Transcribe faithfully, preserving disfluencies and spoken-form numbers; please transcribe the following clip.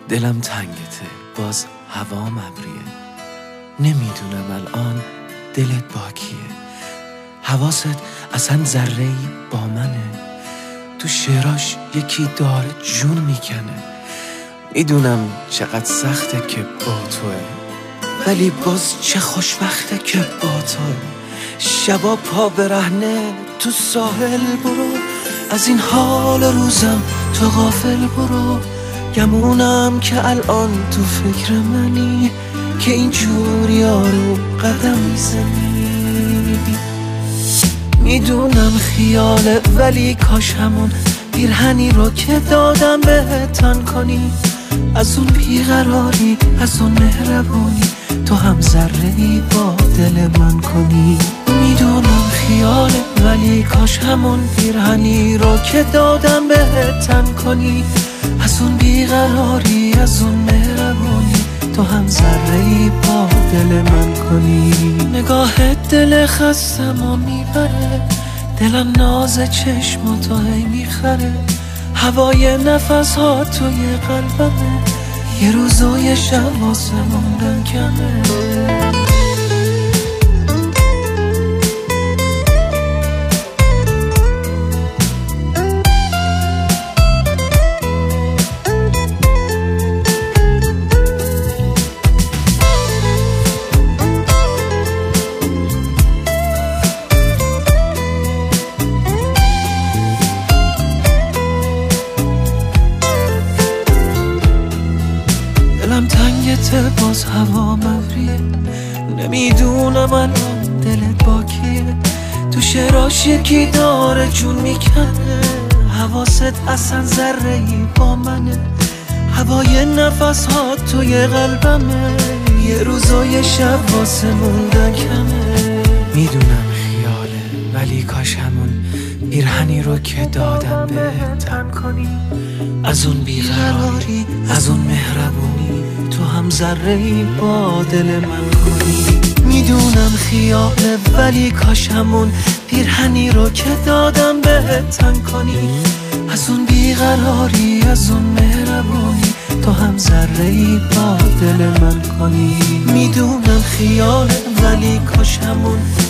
دلم تنگته، باز هوا ابریه. نمیدونم الان دلت با کیه. حواست اصلا ذره‌ای با منه. تو شعراش یکی داره جون میکنه. میدونم چقدر سخته که با توه، ولی باز چه خوشبخته که با توه. شبا پا برهنه تو ساحل برو، از این حال روزم تو غافل برو. گمونم که الان تو فکر منی، که اینجور یارو قدم میزنی. میدونم خیاله ولی کاش همون پیرهنی رو که دادم بهت تن کنی. از اون بیقراری، از اون مهربونی، تو هم ذره‌ای با دل من کنی. میدونم خیاله ولی کاش همون پیرهنی رو که دادم بهت تن کنی. از اون بیقراری، از اون مهربونی، تو هم ذره‌ای با دل من کنی. نگاهت دل خستمو میبره، دلم ناز چشم تو هی میخره. هوای نفس ها توی قلبمه، یه روز و یه شب واسه موندن کمه. دلم تنگته، باز هوا مبریه. نمیدونم الان دلت با کیه. تو شعراش یکی داره جون میکنه. حواست اصلا ذره‌ای با منه. هوای نفس ها توی قلبمه، یه روز و یه شب واسه موندن کمه. میدونم خیاله ولی کاش همون پیرهنی رو که دادم بهت تن کنی. از اون بیقراری، از اون مهربونی، تو هم ذره‌ای با دل من کنی. میدونم خیاله ولی کاش همون پیرهنی رو که دادم بهت تن کنی. از اون بیقراری، از اون مهربونی، تو هم ذره‌ای با دل من کنی. میدونم خیاله ولی کاش همون